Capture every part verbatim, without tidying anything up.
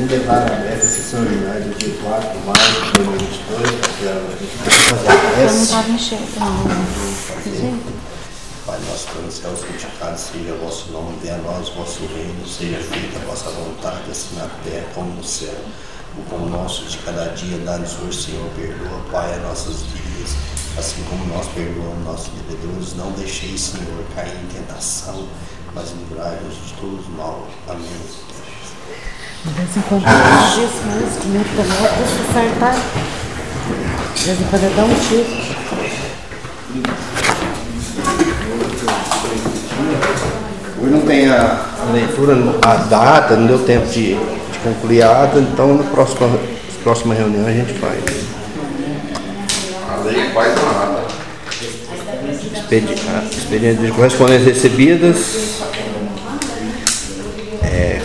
Um declara aberta a sessão ordinária do dia quatro de maio de dois mil e vinte e dois, eu não estava enxergando. Pai nosso que nos céus, santificado seja o vosso nome, venha a nós o vosso reino, seja feita a vossa vontade, assim na terra como no céu. O pão nosso de cada dia dá-nos hoje, Senhor, perdoa, Pai, as nossas dívidas, assim como nós perdoamos nossos devedores. Não deixeis, Senhor, cair em tentação, mas livrai-nos de todo o mal. Amém. De vez em quando eu diz mesmo, muito também, deixa eu acertar. De vez em quando eu dou um tiro. Hoje não tem a leitura, a data, não deu tempo de, de concluir a ata, então na próxima, na próxima reunião a gente faz. A lei faz uma ata. Expedi expediente de correspondências recebidas. É,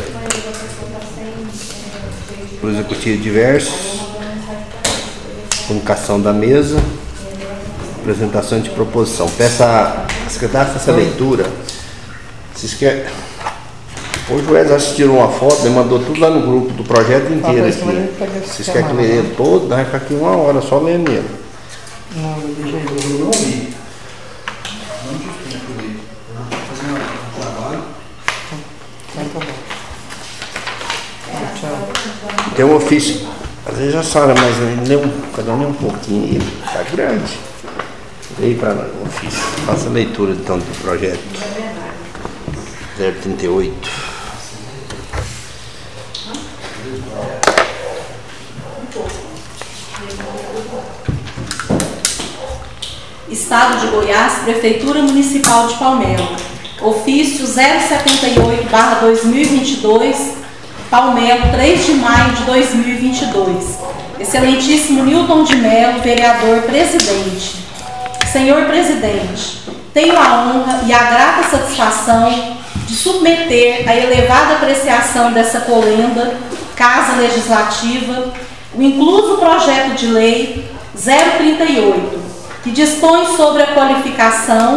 pro executivo diversos. Comunicação da mesa. Apresentação de proposição. Peça a secretária faça a leitura. Vocês querem... Hoje o Wes assistiu uma foto, ele mandou tudo lá no grupo do projeto inteiro aqui. Vocês querem que leia ele todo? Vai ficar aqui uma hora só lendo ele. Não, eu deixei eu não li. Não tive tempo de ler. Vou fazer um trabalho. Então tá bom. Tchau. Tem um ofício. Às vezes a senhora, mas lê um, cada um lê um pouquinho, ele tá grande. Leia para nós o ofício. Faça a leitura então do projeto. zero trinta e oito. Estado de Goiás, Prefeitura Municipal de Palmelo. Ofício zero setenta e oito barra dois mil e vinte e dois, Palmelo, três de maio de dois mil e vinte e dois. Excelentíssimo Nilton de Mello, vereador presidente. Senhor presidente, tenho a honra e a grata satisfação de submeter à elevada apreciação dessa colenda, Casa Legislativa, o incluso projeto de lei zero trinta e oito, que dispõe sobre a qualificação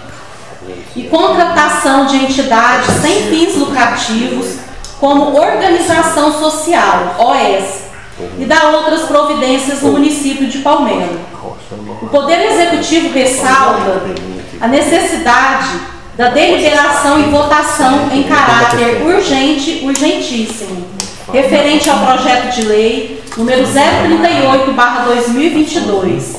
e contratação de entidades sem fins lucrativos como organização social, O S, e dá outras providências no município de Palmelo. O Poder Executivo ressalta a necessidade da deliberação e votação em caráter urgente, urgentíssimo, referente ao projeto de lei número zero trinta e oito barra dois mil e vinte e dois.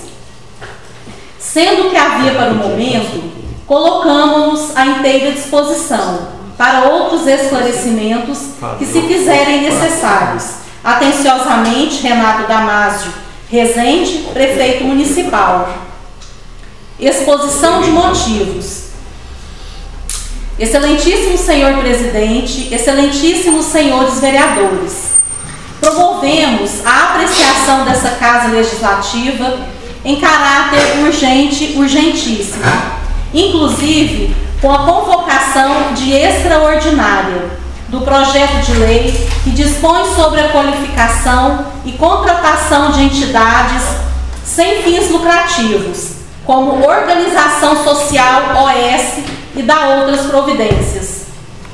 Sendo que havia para o momento, colocamos-nos à inteira disposição para outros esclarecimentos que se fizerem necessários. Atenciosamente, Renato Damásio Rezende, Prefeito Municipal. Exposição de motivos. Excelentíssimo senhor presidente, excelentíssimos senhores vereadores, promovemos a apreciação dessa Casa Legislativa em caráter urgente, urgentíssimo, inclusive com a convocação de extraordinária do projeto de lei que dispõe sobre a qualificação e contratação de entidades sem fins lucrativos, como organização social O S e da outras providências.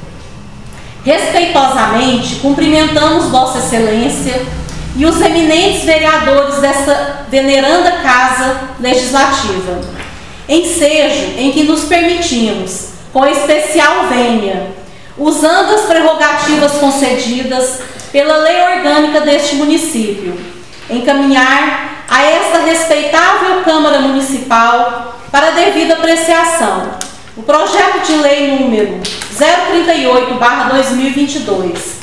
Respeitosamente, cumprimentamos Vossa Excelência e os eminentes vereadores desta veneranda Casa Legislativa, ensejo em que nos permitimos, com especial vênia, usando as prerrogativas concedidas pela lei orgânica deste município, encaminhar a esta respeitável Câmara Municipal para a devida apreciação o projeto de lei número zero trinta e oito barra dois mil e vinte e dois.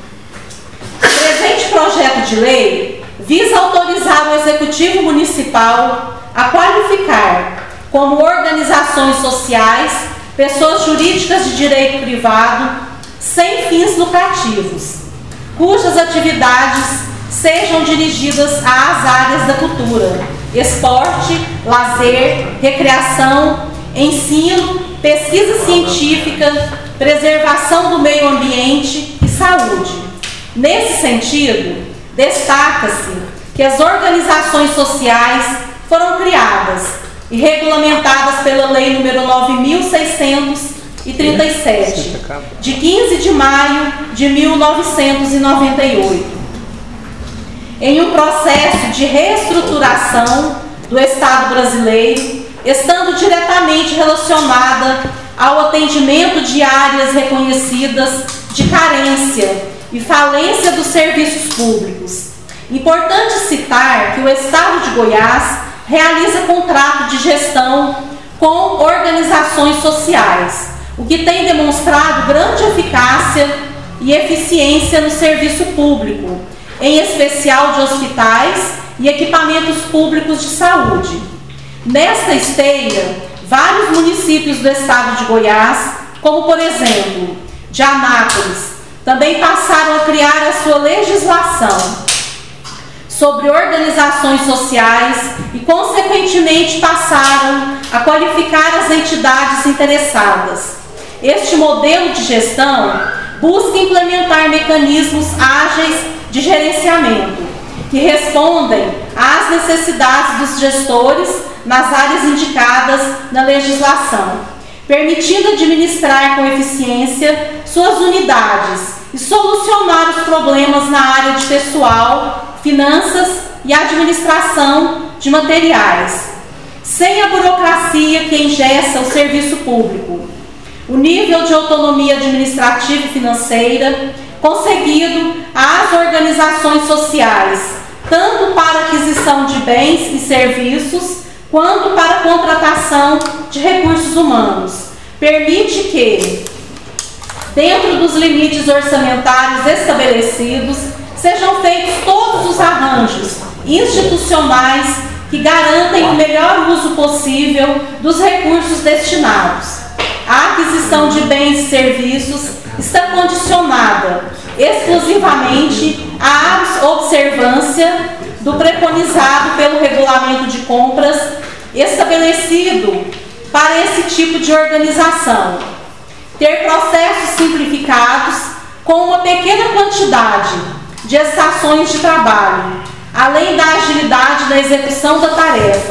O presente projeto de lei visa autorizar o Executivo Municipal a qualificar como organizações sociais pessoas jurídicas de direito privado sem fins lucrativos, cujas atividades sejam dirigidas às áreas da cultura, esporte, lazer, recreação, ensino, pesquisa científica, preservação do meio ambiente e saúde. Nesse sentido, destaca-se que as organizações sociais foram criadas e regulamentadas pela Lei número nove mil seiscentos e trinta e sete, de quinze de maio de mil novecentos e noventa e oito. Em um processo de reestruturação do Estado brasileiro, estando diretamente relacionada ao atendimento de áreas reconhecidas de carência e falência dos serviços públicos. Importante citar que o Estado de Goiás realiza contrato de gestão com organizações sociais, o que tem demonstrado grande eficácia e eficiência no serviço público, em especial de hospitais e equipamentos públicos de saúde. Nesta esteira, vários municípios do estado de Goiás, como por exemplo, de Anápolis, também passaram a criar a sua legislação sobre organizações sociais e, consequentemente, passaram a qualificar as entidades interessadas. Este modelo de gestão busca implementar mecanismos ágeis de gerenciamento, que respondem às necessidades dos gestores nas áreas indicadas na legislação, permitindo administrar com eficiência suas unidades e solucionar os problemas na área de pessoal, finanças e administração de materiais, sem a burocracia que engessa o serviço público. O nível de autonomia administrativa e financeira concedido às organizações sociais, tanto para aquisição de bens e serviços, quanto para a contratação de recursos humanos, permite que, dentro dos limites orçamentários estabelecidos, sejam feitos todos os arranjos institucionais que garantem o melhor uso possível dos recursos destinados. A aquisição de bens e serviços está condicionada exclusivamente à observância do preconizado pelo regulamento de compras estabelecido para esse tipo de organização. Ter processos simplificados com uma pequena quantidade de estações de trabalho, além da agilidade na execução da tarefa,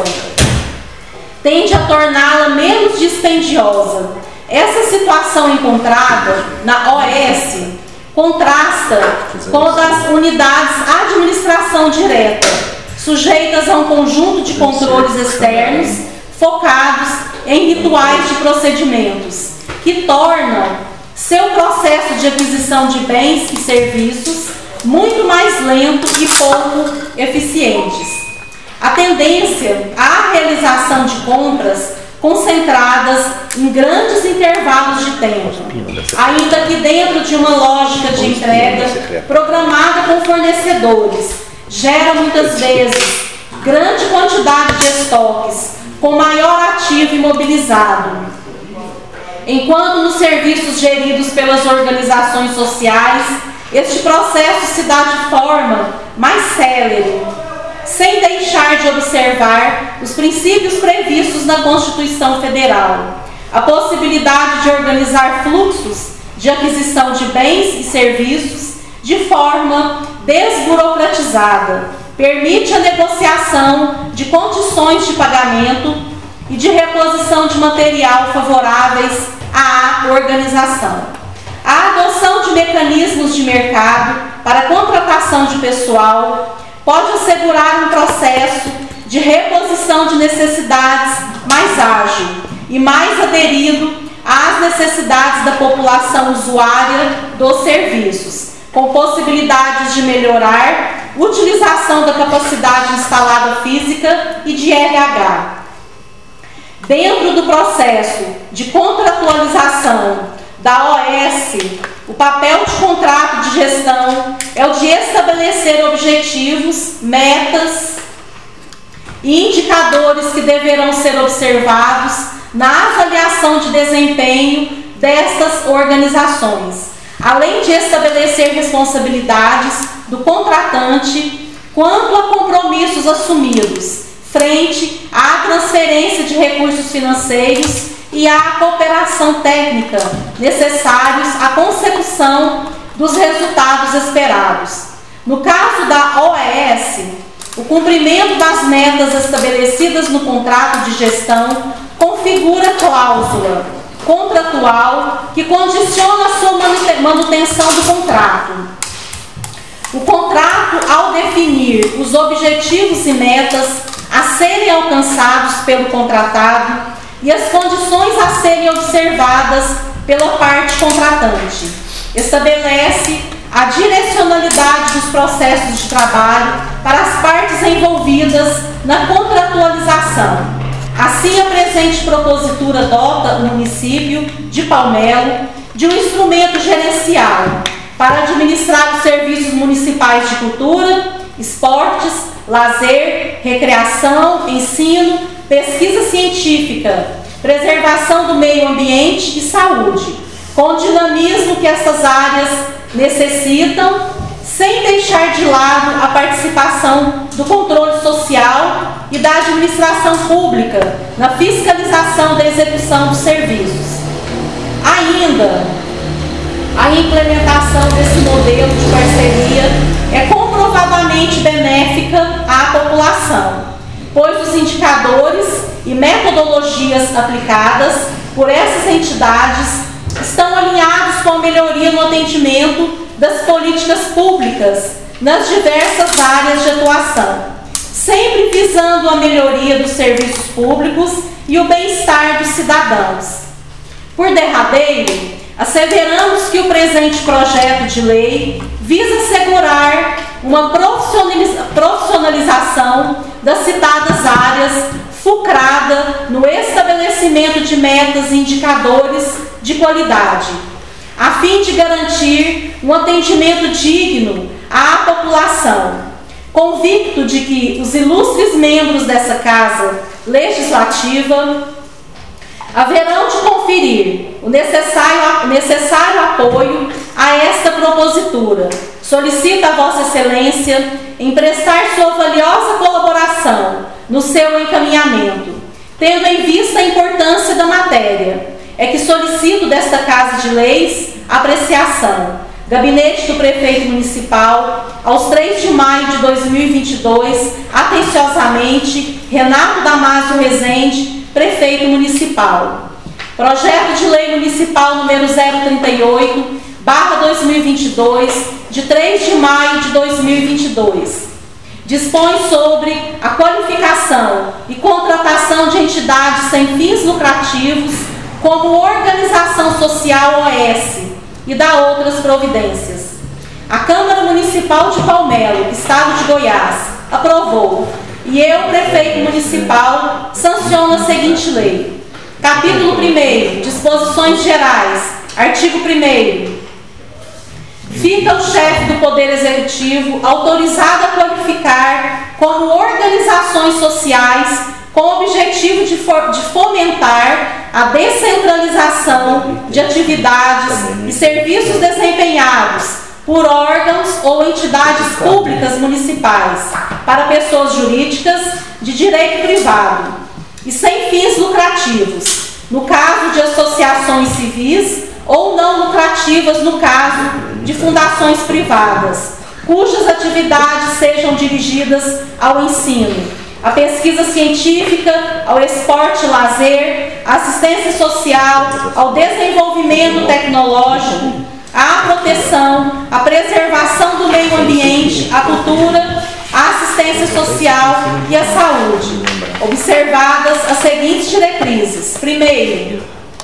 tende a torná-la menos dispendiosa. Essa situação encontrada na O S contrasta com a das unidades administração direta, sujeitas a um conjunto de controles externos focados em rituais de procedimentos, que tornam seu processo de aquisição de bens e serviços muito mais lento e pouco eficientes. A tendência à realização de compras concentradas em grandes intervalos de tempo, ainda que dentro de uma lógica de entrega programada com fornecedores, gera muitas vezes grande quantidade de estoques com maior ativo imobilizado, enquanto nos serviços geridos pelas organizações sociais, este processo se dá de forma mais célere, sem deixar de observar os princípios previstos na Constituição Federal. A possibilidade de organizar fluxos de aquisição de bens e serviços de forma desburocratizada permite a negociação de condições de pagamento e de reposição de material favoráveis à organização. A adoção de mecanismos de mercado para a contratação de pessoal pode assegurar um processo de reposição de necessidades mais ágil e mais aderido às necessidades da população usuária dos serviços, com possibilidades de melhorar a utilização da capacidade instalada física e de R H. Dentro do processo de contratualização da O S, o papel de contrato de gestão é o de estabelecer objetivos, metas e indicadores que deverão ser observados na avaliação de desempenho destas organizações, além de estabelecer responsabilidades do contratante quanto a compromissos assumidos frente à transferência de recursos financeiros e à cooperação técnica necessários à consecução dos resultados esperados. No caso da O S, o cumprimento das metas estabelecidas no contrato de gestão configura cláusula contratual que condiciona a sua manutenção do contrato. O contrato, ao definir os objetivos e metas a serem alcançados pelo contratado e as condições a serem observadas pela parte contratante, estabelece a direcionalidade dos processos de trabalho para as partes envolvidas na contratualização. Assim, a presente propositura dota o município de Palmelo de um instrumento gerencial para administrar os serviços municipais de cultura, esportes, lazer, recreação, ensino, pesquisa científica, preservação do meio ambiente e saúde, com o dinamismo que essas áreas necessitam, sem deixar de lado a participação do controle social e da administração pública na fiscalização da execução dos serviços. Ainda, a implementação desse modelo de parceria é comprovadamente benéfica à população, pois os indicadores e metodologias aplicadas por essas entidades estão alinhados com a melhoria no atendimento das políticas públicas nas diversas áreas de atuação, sempre visando a melhoria dos serviços públicos e o bem-estar dos cidadãos. Por derradeiro, asseveramos que o presente projeto de lei visa assegurar uma profissionalização das citadas áreas, fulcrada no estabelecimento de metas e indicadores de qualidade, a fim de garantir um atendimento digno à população, convicto de que os ilustres membros dessa Casa Legislativa haverão de conferir o necessário, necessário apoio a esta propositura. Solicito a Vossa Excelência em prestar sua valiosa colaboração no seu encaminhamento, tendo em vista a importância da matéria. É que solicito desta Casa de Leis apreciação. Gabinete do Prefeito Municipal, aos três de maio de dois mil e vinte e dois, atenciosamente, Renato Damasio Rezende, Prefeito Municipal. Projeto de Lei Municipal número zero trinta e oito, barra dois mil e vinte e dois, de três de maio de dois mil e vinte e dois. Dispõe sobre a qualificação e contratação de entidades sem fins lucrativos como Organização Social O S e dá outras providências. A Câmara Municipal de Palmelo, Estado de Goiás, aprovou e eu, Prefeito Municipal, sanciono a seguinte lei. Capítulo primeiro, Disposições Gerais, artigo primeiro. Fica o chefe do Poder Executivo autorizado a qualificar como organizações sociais com o objetivo de, for, de fomentar a descentralização de atividades e serviços desempenhados por órgãos ou entidades públicas municipais para pessoas jurídicas de direito privado e sem fins lucrativos, no caso de associações civis ou não lucrativas no caso de fundações privadas, cujas atividades sejam dirigidas ao ensino, à pesquisa científica, ao esporte e lazer, à assistência social, ao desenvolvimento tecnológico, à proteção, à preservação do meio ambiente, à cultura, à assistência social e à saúde, observadas as seguintes diretrizes. Primeiro,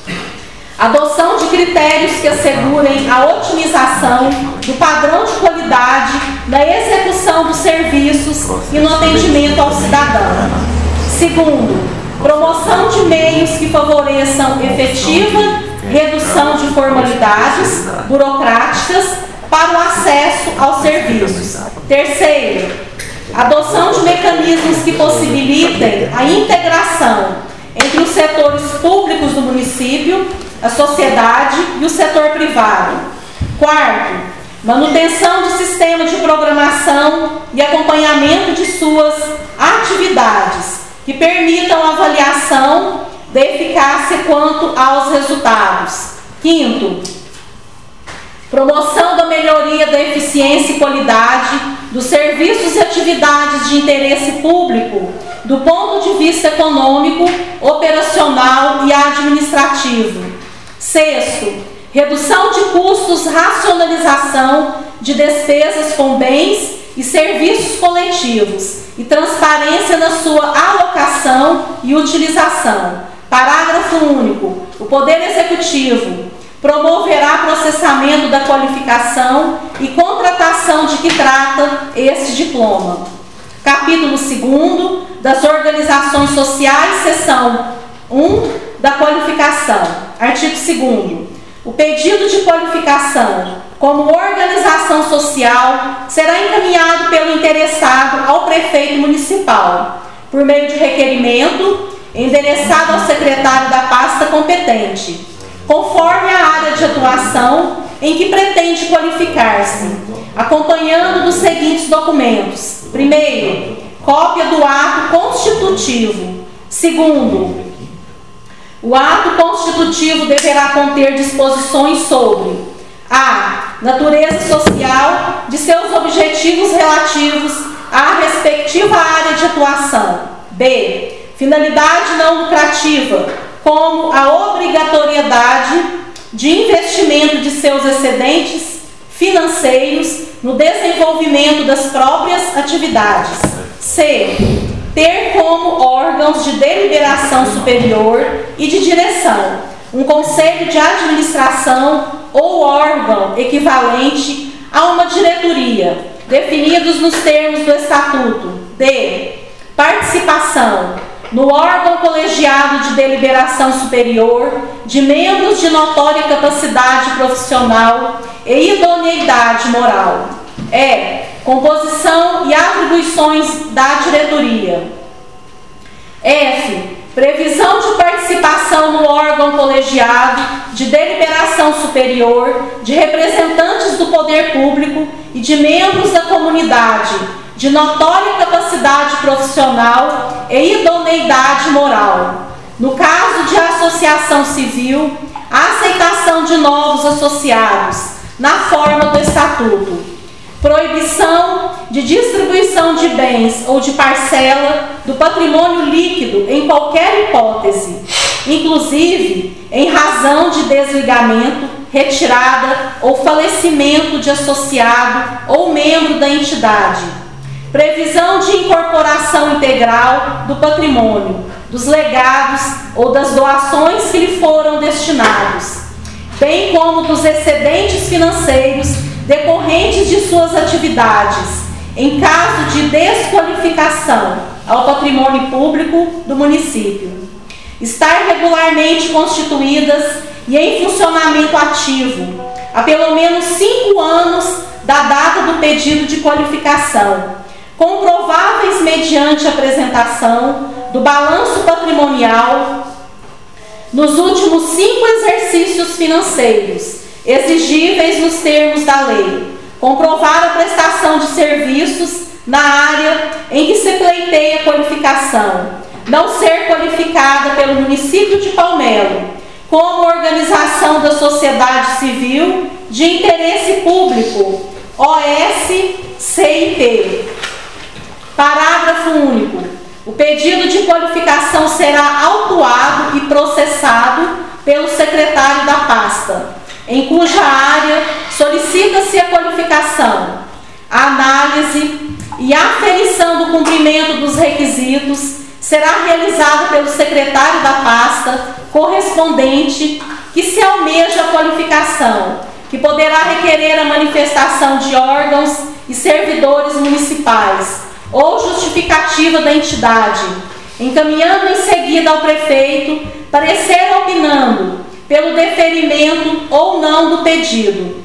adoção de critérios que assegurem a otimização do padrão de qualidade na execução dos serviços e no atendimento ao cidadão. Segundo, promoção de meios que favoreçam efetiva redução de formalidades burocráticas para o acesso aos serviços. Terceiro, adoção de mecanismos que possibilitem a integração entre os setores públicos do município, a sociedade e o setor privado. Quarto, manutenção de sistema de programação e acompanhamento de suas atividades que permitam a avaliação da eficácia quanto aos resultados. Quinto, promoção da melhoria da eficiência e qualidade dos serviços e atividades de interesse público do ponto de vista econômico, operacional e administrativo, Sexto, redução de custos, racionalização de despesas com bens e serviços coletivos e transparência na sua alocação e utilização. Parágrafo único. O Poder Executivo promoverá processamento da qualificação e contratação de que trata este diploma. Capítulo segundo das Organizações Sociais, seção um da qualificação. Artigo segundo. O pedido de qualificação como organização social será encaminhado pelo interessado ao prefeito municipal, por meio de requerimento endereçado ao secretário da pasta competente, conforme a área de atuação em que pretende qualificar-se, acompanhando dos seguintes documentos. Primeiro, cópia do ato constitutivo. Segundo, o ato constitutivo deverá conter disposições sobre a natureza social de seus objetivos relativos à respectiva área de atuação. B. Finalidade não lucrativa, como a obrigatoriedade de investimento de seus excedentes financeiros no desenvolvimento das próprias atividades. C. Ter como órgãos de deliberação superior e de direção um conselho de administração ou órgão equivalente a uma diretoria, definidos nos termos do Estatuto. D. Participação no órgão colegiado de deliberação superior de membros de notória capacidade profissional e idoneidade moral. E. Composição e atribuições da diretoria. F. Previsão de participação no órgão colegiado de deliberação superior de representantes do poder público e de membros da comunidade de notória capacidade profissional e idoneidade moral. No caso de associação civil, a aceitação de novos associados na forma do Estatuto. Proibição de distribuição de bens ou de parcela do patrimônio líquido em qualquer hipótese, inclusive em razão de desligamento, retirada ou falecimento de associado ou membro da entidade. Previsão de incorporação integral do patrimônio, dos legados ou das doações que lhe foram destinados, bem como dos excedentes financeiros decorrentes de suas atividades, em caso de desqualificação ao patrimônio público do município. Estar regularmente constituídas e em funcionamento ativo há pelo menos cinco anos da data do pedido de qualificação, comprováveis mediante apresentação do balanço patrimonial nos últimos cinco exercícios financeiros, exigíveis nos termos da lei, comprovar a prestação de serviços na área em que se pleiteia a qualificação, não ser qualificada pelo município de Palmelo como organização da sociedade civil de interesse público, O S C I P. Parágrafo único. O pedido de qualificação será autuado e processado pelo secretário da pasta, em cuja área solicita-se a qualificação, a análise e a aferição do cumprimento dos requisitos será realizada pelo secretário da pasta correspondente que se almeja a qualificação, que poderá requerer a manifestação de órgãos e servidores municipais ou justificativa da entidade, encaminhando em seguida ao prefeito parecer opinando pelo deferimento ou não do pedido.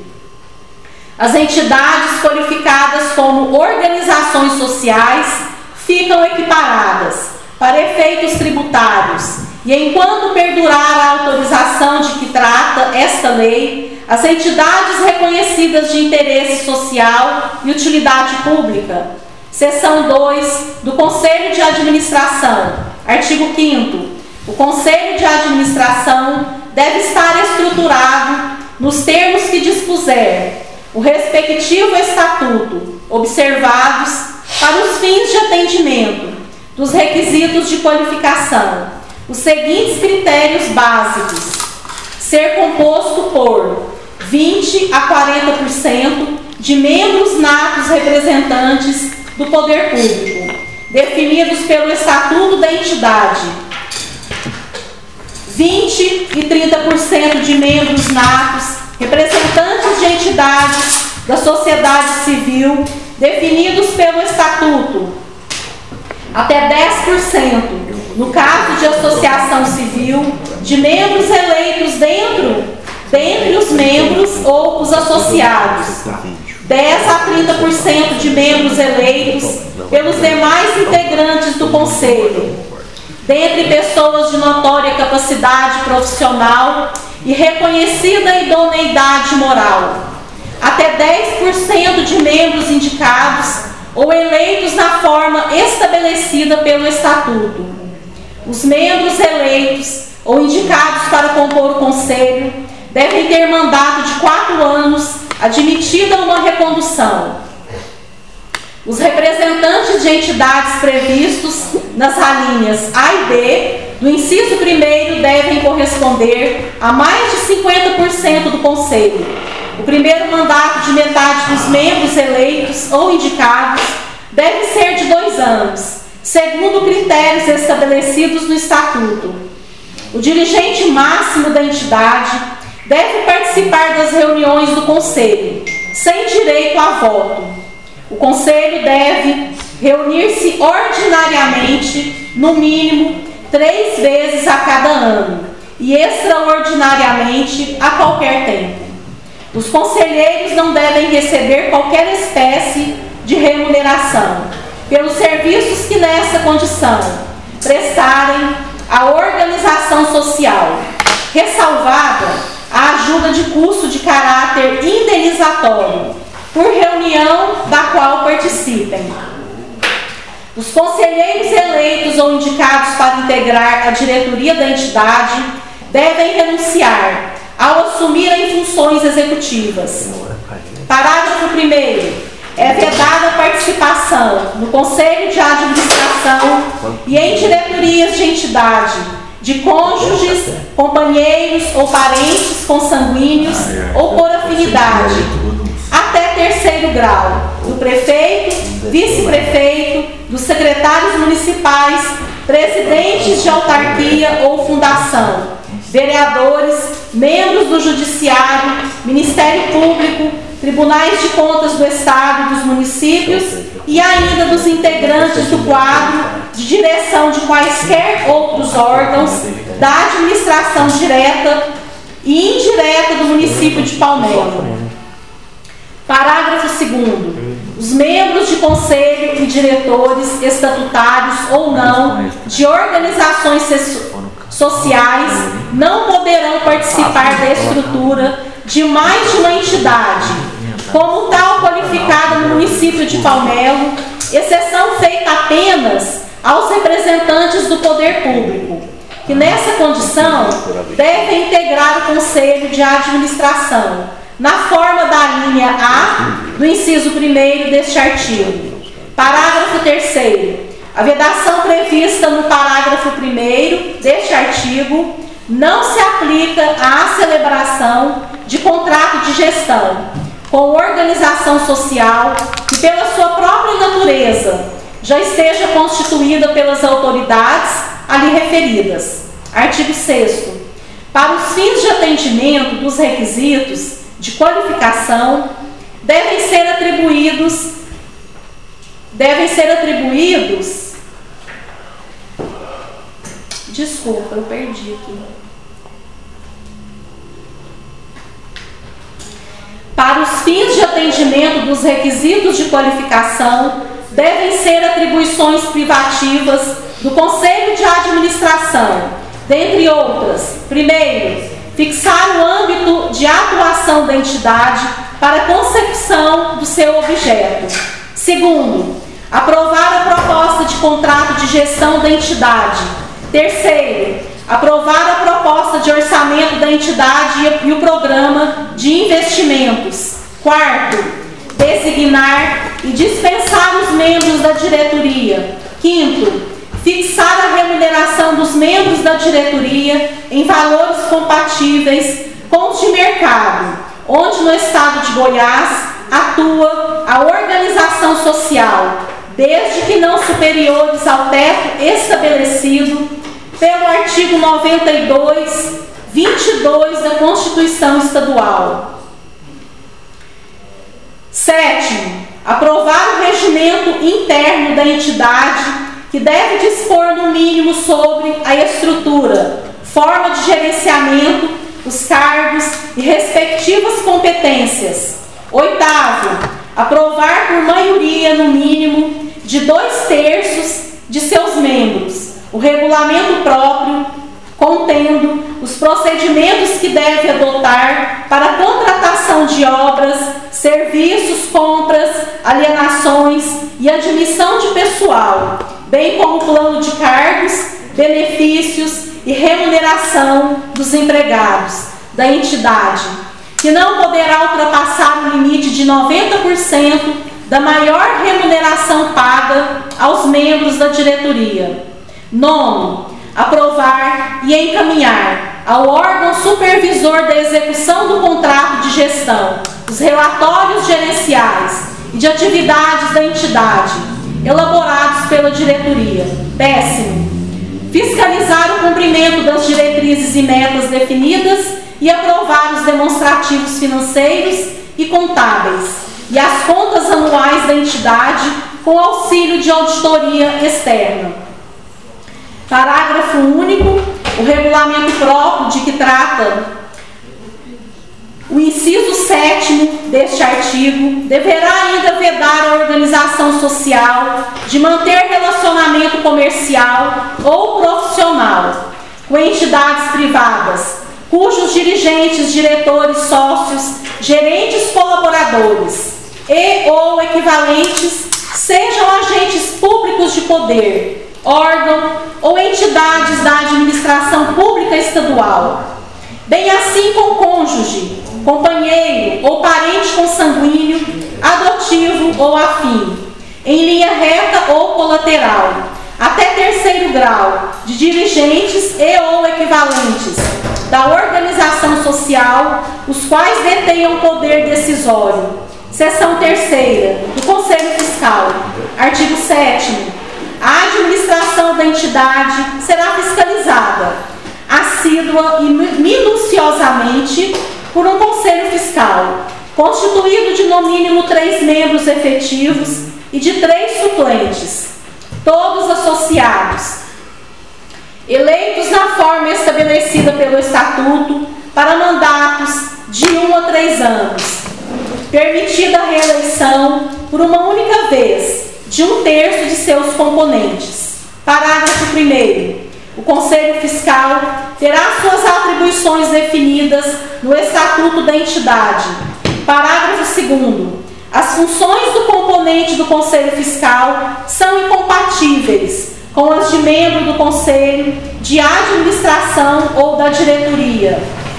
As entidades qualificadas como organizações sociais ficam equiparadas para efeitos tributários e, enquanto perdurar a autorização de que trata esta lei, as entidades reconhecidas de interesse social e utilidade pública. Seção dois do Conselho de Administração. Artigo quinto. O Conselho de Administração deve estar estruturado nos termos que dispuser o respectivo estatuto, observados para os fins de atendimento dos requisitos de qualificação os seguintes critérios básicos: ser composto por vinte a quarenta por cento de membros natos representantes do poder público, definidos pelo Estatuto da entidade, vinte e trinta por cento de membros natos representantes de entidades da sociedade civil, definidos pelo Estatuto, até dez por cento no caso de associação civil, de membros eleitos dentro, dentre os membros ou os associados, dez a trinta por cento de membros eleitos pelos demais integrantes do Conselho, dentre pessoas de notória capacidade profissional e reconhecida idoneidade moral, até dez por cento de membros indicados ou eleitos na forma estabelecida pelo Estatuto. Os membros eleitos ou indicados para compor o Conselho devem ter mandato de quatro anos, admitida uma recondução. Os representantes de entidades previstos nas alíneas A e B do inciso primeiro devem corresponder a mais de cinquenta por cento do Conselho. O primeiro mandato de metade dos membros eleitos ou indicados deve ser de dois anos, segundo critérios estabelecidos no Estatuto. O dirigente máximo da entidade deve participar das reuniões do Conselho, sem direito a voto. O Conselho deve reunir-se ordinariamente, no mínimo, três vezes a cada ano, e extraordinariamente a qualquer tempo. Os conselheiros não devem receber qualquer espécie de remuneração pelos serviços que nessa condição prestarem à organização social, ressalvada a ajuda de custo de caráter indenizatório por reunião da qual participem. Os conselheiros eleitos ou indicados para integrar a diretoria da entidade devem renunciar ao assumirem funções executivas. Parágrafo primeiro. É vedada a participação no Conselho de Administração e em diretorias de entidade de cônjuges, companheiros ou parentes consanguíneos ou por afinidade, até terceiro grau, do prefeito, vice-prefeito, dos secretários municipais, presidentes de autarquia ou fundação, vereadores, membros do Judiciário, Ministério Público, Tribunais de Contas do Estado e dos municípios e ainda dos integrantes do quadro de direção de quaisquer outros órgãos da administração direta e indireta do município de Palmelo. Parágrafo segundo. Os membros de conselho e diretores estatutários ou não de organizações sociais não poderão participar da estrutura de mais de uma entidade, como tal qualificada no município de Palmelo, exceção feita apenas aos representantes do poder público, que nessa condição devem integrar o Conselho de Administração, na forma da linha A do inciso primeiro deste artigo. Parágrafo terceiro. A vedação prevista no parágrafo primeiro deste artigo não se aplica à celebração de contrato de gestão com organização social que, pela sua própria natureza, já esteja constituída pelas autoridades ali referidas. Artigo sexto. Para os fins de atendimento dos requisitos de qualificação, devem ser atribuídos, devem ser atribuídos, desculpa, eu perdi aqui. Para os fins de atendimento dos requisitos de qualificação, devem ser atribuições privativas do Conselho de Administração, dentre outras: primeiro, fixar o âmbito de atuação da entidade para a consecução do seu objeto. Segundo, aprovar a proposta de contrato de gestão da entidade. Terceiro, aprovar a proposta de orçamento da entidade e o programa de investimentos. Quarto, designar e dispensar os membros da diretoria. Quinto, fixar a remuneração dos membros da da diretoria em valores compatíveis com os de mercado, onde no estado de Goiás atua a organização social, desde que não superiores ao teto estabelecido pelo artigo noventa e dois, vinte e dois da Constituição Estadual. Sétimo, aprovar o regimento interno da entidade, que deve dispor no mínimo sobre a estrutura, forma de gerenciamento, os cargos e respectivas competências. Oitavo, aprovar por maioria no mínimo de dois terços de seus membros o regulamento próprio, contendo os procedimentos que deve adotar para a contratação de obras, serviços, compras, alienações e admissão de pessoal, bem como plano de cargos, benefícios e remuneração dos empregados da entidade, que não poderá ultrapassar o limite de noventa por cento da maior remuneração paga aos membros da diretoria. Nono, aprovar e encaminhar ao órgão supervisor da execução do contrato de gestão os relatórios gerenciais e de atividades da entidade, elaborados pela diretoria. Décimo, fiscalizar o cumprimento das diretrizes e metas definidas e aprovar os demonstrativos financeiros e contábeis e as contas anuais da entidade com auxílio de auditoria externa. Parágrafo único. O regulamento próprio de que trata o inciso sétimo deste artigo deverá ainda vedar a organização social de manter relacionamento comercial ou profissional com entidades privadas, cujos dirigentes, diretores, sócios, gerentes, colaboradores e ou equivalentes sejam agentes públicos de poder, órgão ou entidades da administração pública estadual, bem assim com cônjuge, companheiro ou parente consanguíneo, adotivo ou afim, em linha reta ou colateral, até terceiro grau, de dirigentes e ou equivalentes da organização social, os quais detenham poder decisório. Seção terceira do Conselho Fiscal. Artigo sétimo. A administração da entidade será fiscalizada assídua e minuciosamente por um Conselho Fiscal, constituído de no mínimo três membros efetivos e de três suplentes, todos associados, eleitos na forma estabelecida pelo Estatuto para mandatos de um a três anos, permitida a reeleição por uma única vez de um terço de seus componentes. Parágrafo primeiro. O Conselho Fiscal terá suas atribuições definidas no Estatuto da entidade. Parágrafo segundo. As funções do componente do Conselho Fiscal são incompatíveis com as de membro do Conselho de Administração ou da diretoria.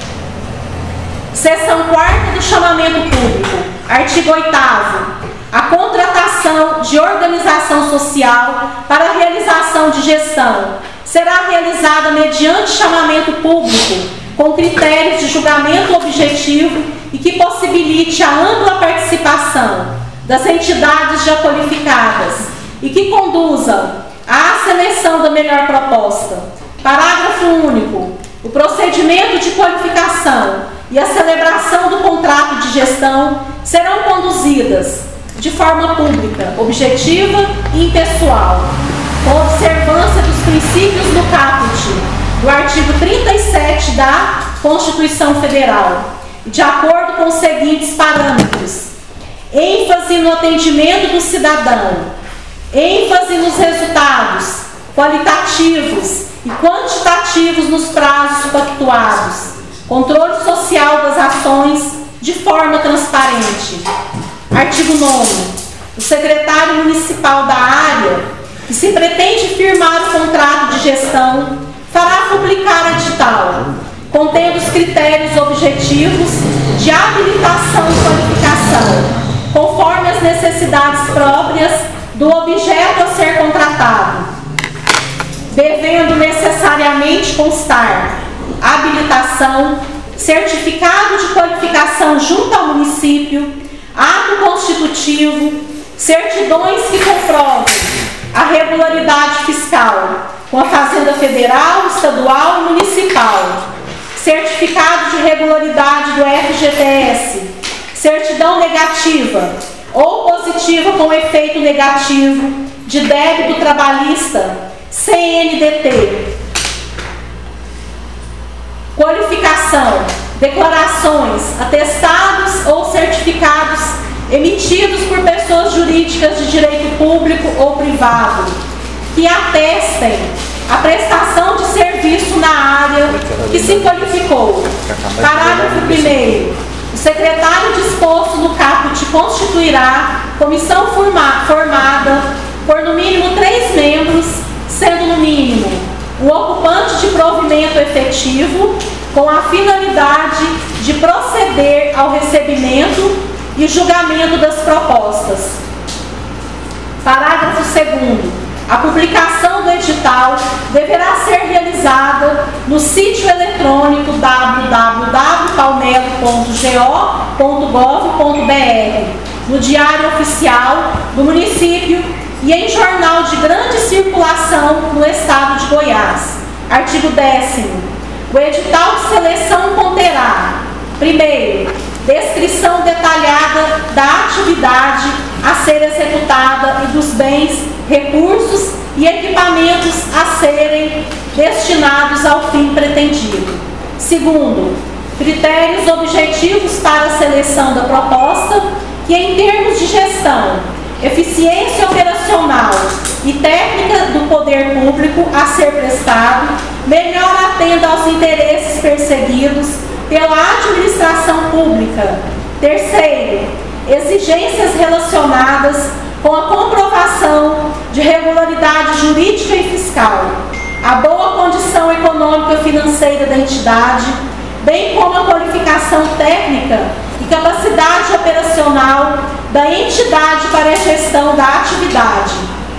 Seção quarta do chamamento público. Artigo oitavo. A contratação de organização social para a realização de gestão será realizada mediante chamamento público, com critérios de julgamento objetivo e que possibilite a ampla participação das entidades já qualificadas e que conduza à seleção da melhor proposta. Parágrafo único. O procedimento de qualificação e a celebração do contrato de gestão serão conduzidas de forma pública, objetiva e impessoal, com observância dos princípios do caput do artigo trinta e sete da Constituição Federal, de acordo com os seguintes parâmetros: ênfase no atendimento do cidadão, ênfase nos resultados qualitativos e quantitativos nos prazos pactuados, controle social das ações de forma transparente. Artigo nono. O secretário municipal da área que se pretende firmar o contrato de gestão fará publicar edital, contendo os critérios objetivos de habilitação e qualificação, conforme as necessidades próprias do objeto a ser contratado. devendo necessariamente constar habilitação, certificado de qualificação junto ao município, ato constitutivo, certidões que comprovem a regularidade fiscal com a Fazenda Federal, Estadual e Municipal, certificado de regularidade do F G T S, certidão negativa ou positiva com efeito negativo de débito trabalhista, C N D T, qualificação, declarações, atestados ou certificados emitidos por pessoas jurídicas de direito público ou privado que atestem a prestação de serviço na área que se qualificou. Parágrafo primeiro. O secretário disposto no caput constituirá comissão forma, formada por no mínimo três membros, sendo no mínimo o ocupante de provimento efetivo, com a finalidade de proceder ao recebimento e julgamento das propostas. Parágrafo segundo. A publicação do edital deverá ser realizada no sítio eletrônico w w w ponto palmelo ponto go ponto gov ponto b r, no Diário Oficial do município e em jornal de grande circulação no estado de Goiás. Artigo décimo. O edital de seleção conterá, primeiro, descrição detalhada da atividade a ser executada e dos bens, recursos e equipamentos a serem destinados ao fim pretendido. Segundo, critérios objetivos para a seleção da proposta que, em termos de gestão, eficiência operacional e técnica do poder público a ser prestado, melhor atenda aos interesses perseguidos pela administração pública. Terceiro, exigências relacionadas com a comprovação de regularidade jurídica e fiscal, a boa condição econômica e financeira da entidade, bem como a qualificação técnica e capacidade operacional da entidade para a gestão da atividade.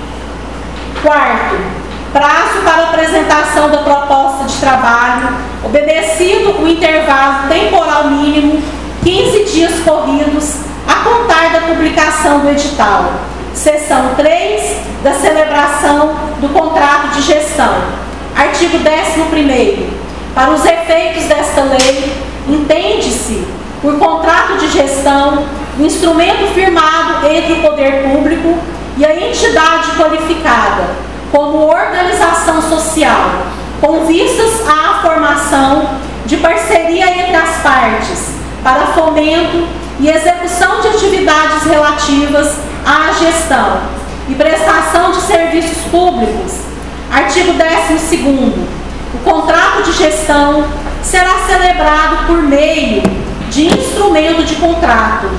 Quarto, prazo para apresentação da proposta de trabalho, obedecido o intervalo temporal mínimo, quinze dias corridos, a contar da publicação do edital. Seção três da celebração do contrato de gestão. Artigo décimo primeiro. Para os efeitos desta lei, entende-se por contrato de gestão o instrumento firmado entre o poder público e a entidade qualificada como organização social, com vistas à formação de parceria entre as partes para fomento e execução de atividades relativas à gestão e prestação de serviços públicos. Artigo décimo segundo. O contrato de gestão será celebrado por meio de instrumento de contrato,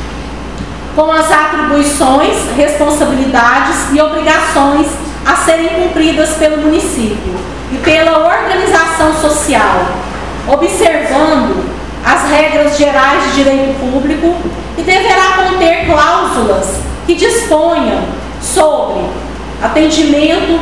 com as atribuições, responsabilidades e obrigações a serem cumpridas pelo município e pela organização social, observando as regras gerais de direito público, e deverá conter cláusulas que disponham sobre atendimento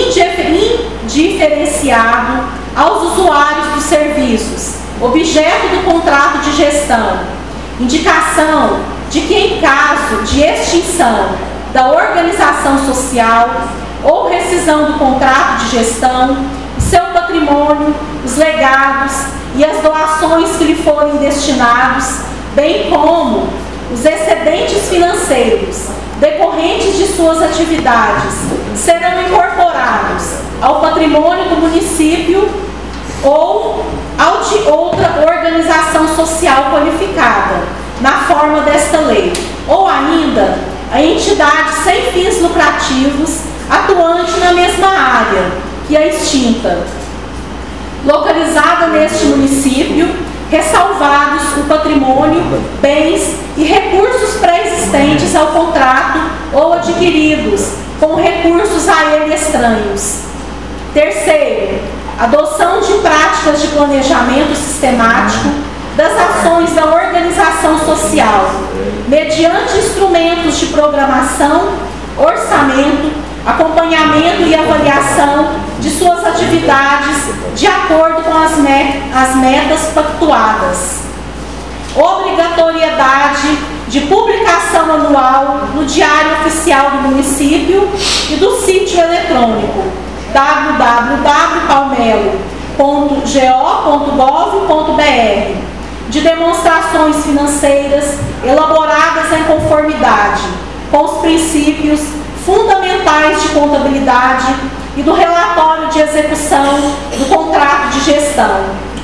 indiferenciado aos usuários dos serviços, objeto do contrato de gestão, indicação de que, em caso de extinção da organização social ou rescisão do contrato de gestão, o seu patrimônio, os legados e as doações que lhe forem destinados, bem como os excedentes financeiros decorrentes de suas atividades, serão incorporados ao patrimônio do município ou ao de outra organização social qualificada, na forma desta lei, ou ainda a entidade sem fins lucrativos atuante na mesma área que a extinta, localizada neste município, ressalvados o patrimônio, bens e recursos pré-existentes ao contrato ou adquiridos com recursos a ele estranhos. Terceiro, adoção de práticas de planejamento sistemático das ações da organização social, mediante instrumentos de programação, orçamento, acompanhamento e avaliação de suas atividades de acordo com as, me as metas pactuadas. Obrigatoriedade de publicação anual no Diário Oficial do Município e do sítio eletrônico w w w ponto palmelo ponto go ponto gov ponto br de demonstrações financeiras elaboradas em conformidade com os princípios fundamentais de contabilidade e do relatório de execução do contrato de gestão.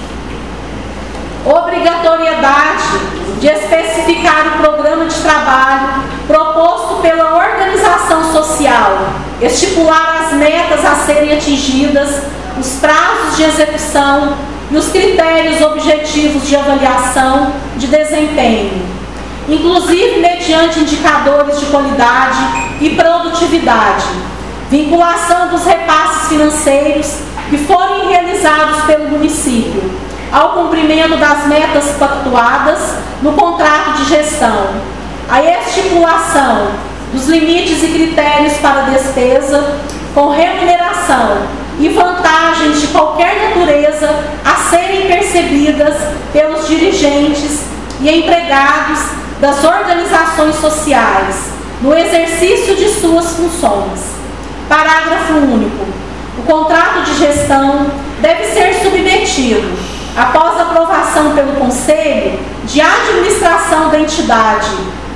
Obrigatoriedade de especificar o programa de trabalho proposto pela organização social, estipular as metas a serem atingidas, os prazos de execução e os critérios objetivos de avaliação de desempenho, inclusive mediante indicadores de qualidade e produtividade, vinculação dos repasses financeiros que forem realizados pelo município ao cumprimento das metas pactuadas no contrato de gestão, a estipulação dos limites e critérios para despesa com remuneração e vantagens de qualquer natureza a serem percebidas pelos dirigentes e empregados das organizações sociais no exercício de suas funções. Parágrafo único. O contrato de gestão deve ser submetido, após aprovação pelo Conselho de Administração da entidade,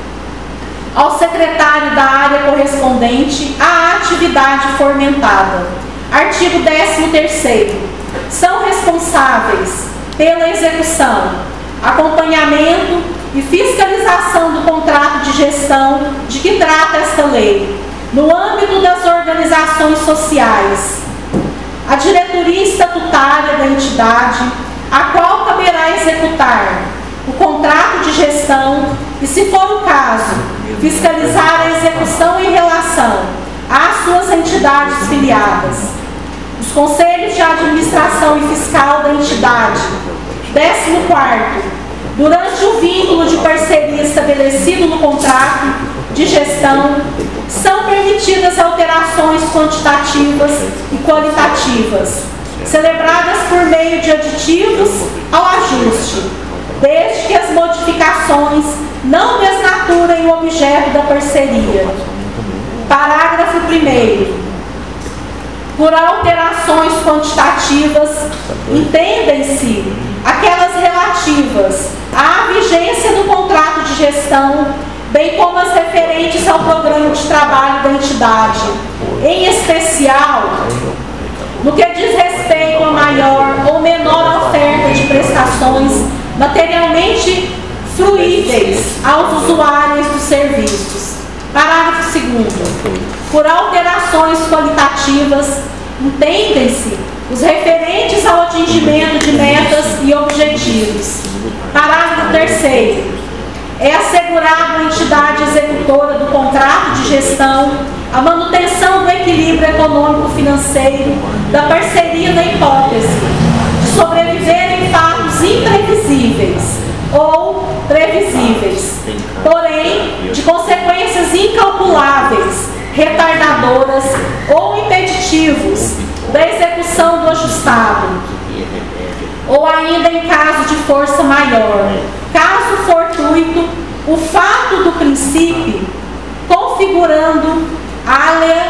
ao secretário da área correspondente à atividade fomentada. Artigo décimo terceiro. São responsáveis pela execução, acompanhamento e fiscalização do contrato de gestão de que trata esta lei, no âmbito das organizações sociais, a diretoria estatutária da entidade, a qual caberá executar o contrato de gestão e, se for o caso, fiscalizar a execução em relação às suas entidades filiadas. Os conselhos de administração e fiscal da entidade. Décimo quarto. Durante o vínculo de parceria estabelecido no contrato de gestão, são permitidas alterações quantitativas e qualitativas, celebradas por meio de aditivos ao ajuste, desde que as modificações não desnaturem o objeto da parceria. Parágrafo primeiro. Por alterações quantitativas, entendem-se aquelas relativas à vigência do contrato de gestão, bem como as referentes ao programa de trabalho da entidade, em especial no que diz respeito a maior ou menor oferta de prestações materialmente fruíveis aos usuários dos serviços. Parágrafo segundo. Por alterações qualitativas, entendem-se os referentes ao atingimento de metas e objetivos. Parágrafo terceiro. É assegurado à entidade executora do contrato de gestão a manutenção do equilíbrio econômico-financeiro da parceria na hipótese de sobreviverem fatos imprevisíveis ou previsíveis, porém de consequências incalculáveis, retardadoras ou impeditivos da execução do ajustado, ou ainda em caso de força maior, caso fortuito, o fato do princípio configurando área,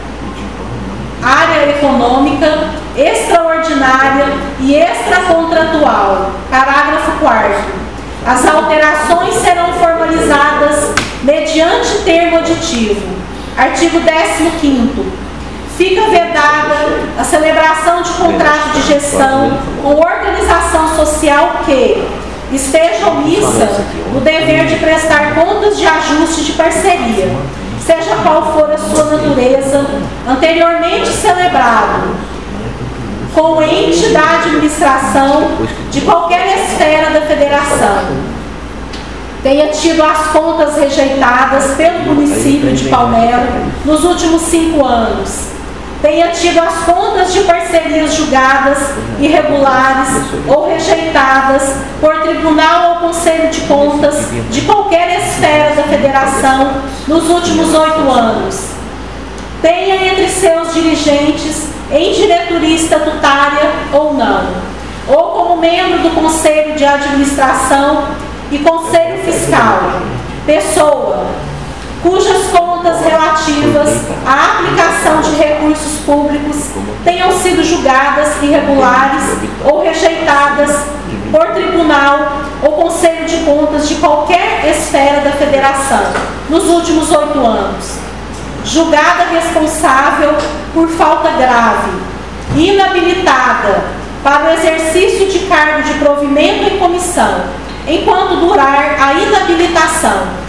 área econômica extraordinária e extracontratual. Parágrafo quarto. As alterações serão formalizadas mediante termo aditivo. Artigo décimo quinto. Fica vedada a celebração de contrato de gestão com organização social que esteja omissa no dever de prestar contas de ajuste de parceria, seja qual for a sua natureza, anteriormente celebrado, com ente da administração de qualquer esfera da federação, tenha tido as contas rejeitadas pelo município de Palmelo nos últimos cinco anos, tenha tido as contas de parcerias julgadas irregulares ou rejeitadas por tribunal ou conselho de contas de qualquer esfera da federação nos últimos oito anos, tenha entre seus dirigentes em diretoria estatutária ou não, ou como membro do Conselho de Administração e Conselho Fiscal, pessoa cujas contas relativas à aplicação de recursos públicos tenham sido julgadas irregulares ou rejeitadas por tribunal ou Conselho de Contas de qualquer esfera da Federação nos últimos oito anos, julgada responsável por falta grave, inabilitada para o exercício de cargo de provimento em comissão, enquanto durar a inabilitação,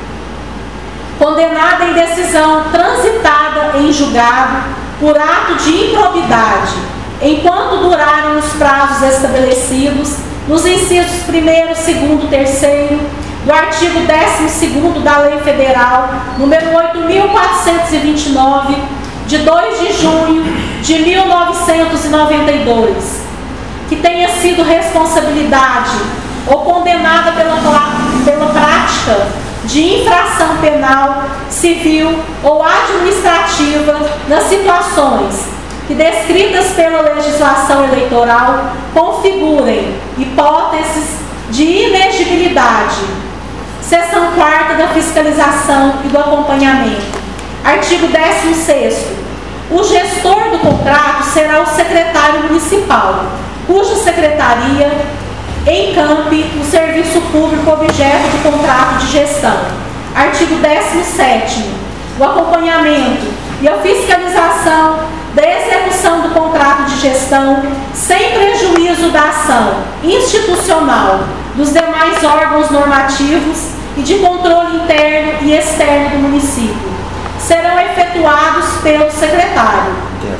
condenada em decisão transitada em julgado por ato de improbidade, enquanto durarem os prazos estabelecidos nos incisos primeiro, segundo, terceiro do artigo décimo segundo da Lei Federal número oito mil quatrocentos e vinte e nove, de dois de junho de mil novecentos e noventa e dois, que tenha sido responsabilidade ou condenada pela, pela prática de infração penal, civil ou administrativa nas situações que, descritas pela legislação eleitoral, configurem hipóteses de inexigibilidade. Seção quarta da fiscalização e do acompanhamento. Artigo décimo sexto. O gestor do contrato será o secretário municipal, cuja secretaria encampe o serviço público objeto do contrato de gestão. Artigo décimo sétimo. O acompanhamento e a fiscalização da execução do contrato de gestão, sem prejuízo da ação institucional dos demais órgãos normativos e de controle interno e externo do município, serão efetuados pelo secretário.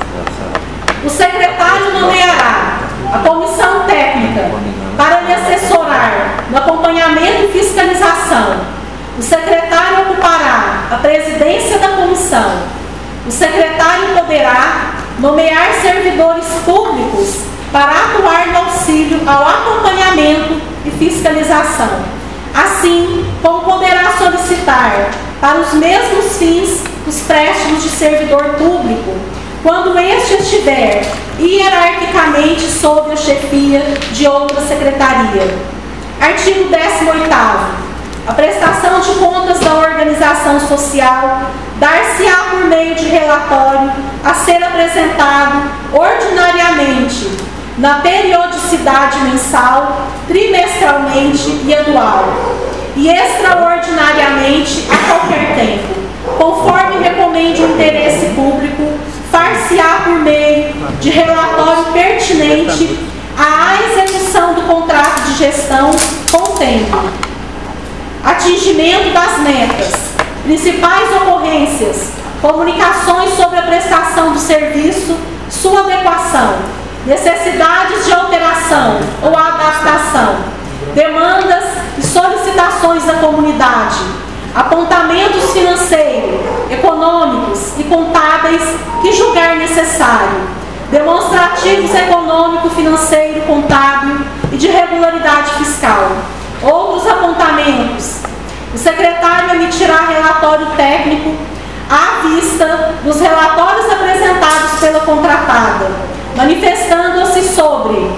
O secretário nomeará a comissão técnica para lhe assessorar no acompanhamento e fiscalização. O secretário ocupará a presidência da comissão. O secretário poderá nomear servidores públicos para atuar no auxílio ao acompanhamento e fiscalização, assim como poderá solicitar para os mesmos fins os préstimos de servidor público, quando este estiver hierarquicamente sob a chefia de outra secretaria. Artigo décimo oitavo. A prestação de contas da organização social dar-se-á por meio de relatório a ser apresentado ordinariamente na periodicidade mensal, trimestralmente e anual, e extraordinariamente a qualquer tempo, conforme recomende o interesse público, far-se-á por meio de relatório pertinente à execução do contrato de gestão, contendo atingimento das metas, principais ocorrências, comunicações sobre a prestação do serviço, sua adequação, necessidades de alteração ou adaptação, demandas e solicitações da comunidade, apontamentos financeiros, econômicos e contábeis que julgar necessário, demonstrativos econômico, financeiro, contábil e de regularidade fiscal, outros apontamentos. O secretário emitirá relatório técnico à vista dos relatórios apresentados pela contratada, manifestando-se sobre